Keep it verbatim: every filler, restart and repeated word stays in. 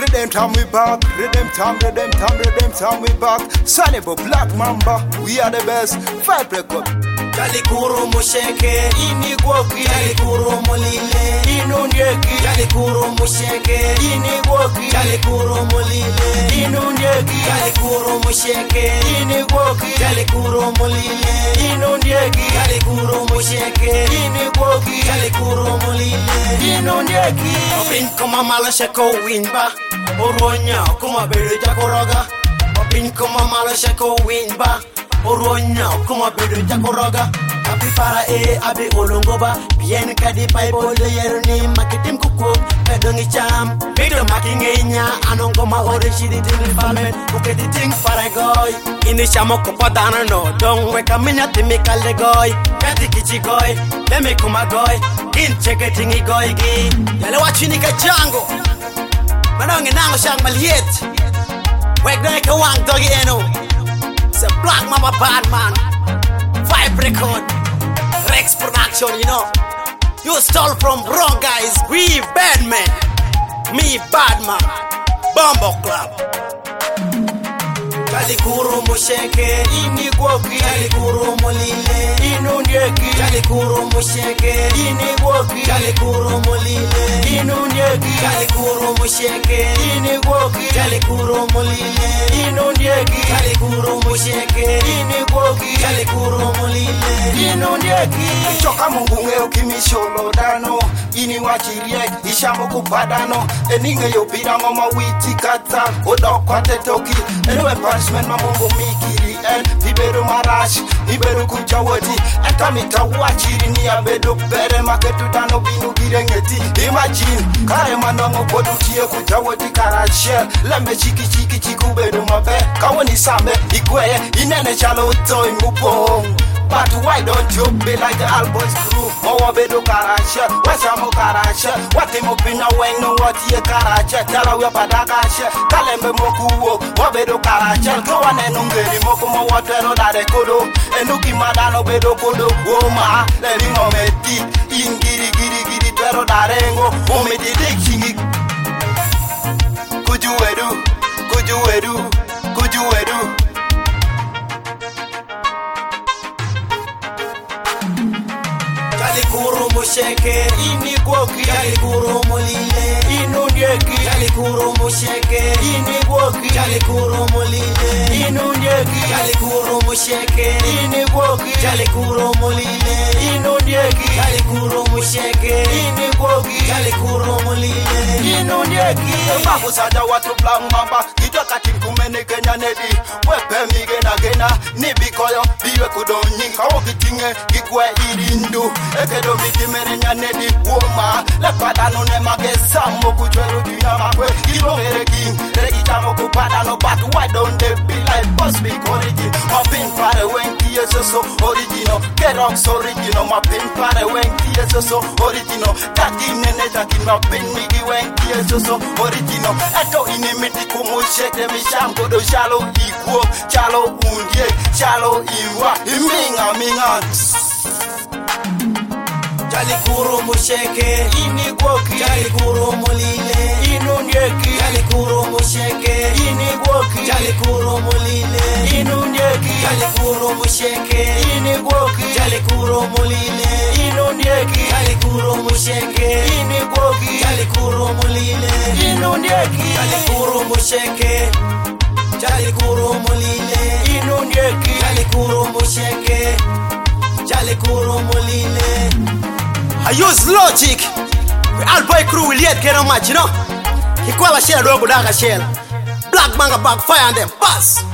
Rhythm time we back, rhythm time, rhythm time, rhythm time we back. Sunny but Black Mamba, we are the best. Five record. Jalikuru musheke, ini gwoki. Jalikuru mulile, inu nyeki. Jalikuru musheke, ini gwoki. Jalikuru mulile, inu nyeki. Jalikuru musheke, ini gwoki. Jalikuru mulile, inu nyeki. Jalikuru musheke, ini gwoki. Jalikuru mulile, inu nyeki. Opin koma mala sheko winba, oronya kuma bere jakoroga. Opin koma mala sheko winba. Oronya kuma bedo jakoroga api para e abi olongoba bien kadi pai bole yerni makitim kuko pedongi cham bedo makingenya anongo ma ore shidi tin famen ukedi ting para goy ini chamo ko padana no don we kaminya timikale goy kadi kichi goy leme kuma goy in cheketingi goy gi yale wachini ka jango manongi nango shang maliet we gray ka wang dogi eno. It's a Black Mamba bad man. Vibe record. Rex production, you know. You stole from wrong guys. We bad man. Me bad man. Bumbo Club. Jalikuru musheke, ini gwoki. Jalikuru mulile, inu nyeki. Jalikuru musheke, ini gwoki. Jalikuru mulile, inu nyeki. Jalikuru musheke, ini gwoki. Jalikuru mulile, inu nyeki. Jalikuru musheke, ini gwoki. Jalikuru mulile, inu nyeki. Choka mungunge ukimisholo dano, ini wachirie ishamo kupadano. Eninge yopira ngoma witi kata, odokwa tetoki. Anyway punishment mamungu mikiri en Iberu marash, iberu kujawati Enkamita wachiri ni abedu bere Maketu dano binu girengeti Imagine, kare manongo podu tie kujawati karashe Lembe chiki chiki chiku bedu mabe Kawani sambe, igweye, inene chalo utoi mupong But why don't you be like the Alboys crew? Mawa bedu karashe, wasamo karashe Wati mupina weng what ye karashe Tela we padakashe, kalembe mokuwo Wabedu karashe, kawane nungeri Moko mo watero dare kodo Enuki madano bedu kodo Woma, leli mometi Ingiri giri giri twero darengo Omedi dikshingi Kuju edu, kuju edu, kuju edu Jalikuru musheke, ini gwoki. Jalikuru mulile, inu nyeki. Jalikuru musheke, ini gwoki. Jalikuru mulile, inu nyeki. Jalikuru musheke, ini gwoki. Jalikuru mulile, inu nyeki. Jalikuru musheke, ini gwoki. Jalikuru mulile, inu nyeki. Babu saja watu Black Mamba Kido katim kumene kenya nedi Wepe mige na gena Nibi koyo biwe kudonyi Kawo kitinge kikwe irindu Ekedo miki mere nya nedi Woma Lepada nune mage Sammo kuchweru duya makwe Kilo mere king Regi tamo kupadano But why don't they be like boss big origin Ma pin pare wenki yeso so original Get rocks original Ma pin pare wenki yeso so original Taki nene taki ma pin migi wenki yeso so original Eto inimiti kumushete mishamko do shalo ikwo Chalo undye, chalo iwa Iminga minga Jalikuru musheke, ini gwoki. Jalikuru mulile, inu nyeki. Jalikuru musheke, ini gwoki. Jalikuru mulile, inu nyeki. Jalikuru musheke, ini gwoki. Jalikuru mulile, inu nyeki. Jalikuru musheke, ini gwoki. Jalikuru mulile, inu nyeki. Jalikuru musheke, jalikuru mulile, inu nyeki. Jalikuru musheke, jalikuru mulile. I use logic. We all boy crew will yet get on much, you know. He call a shell, dog, dog, a shell. Black Mamba backfire on them, bus.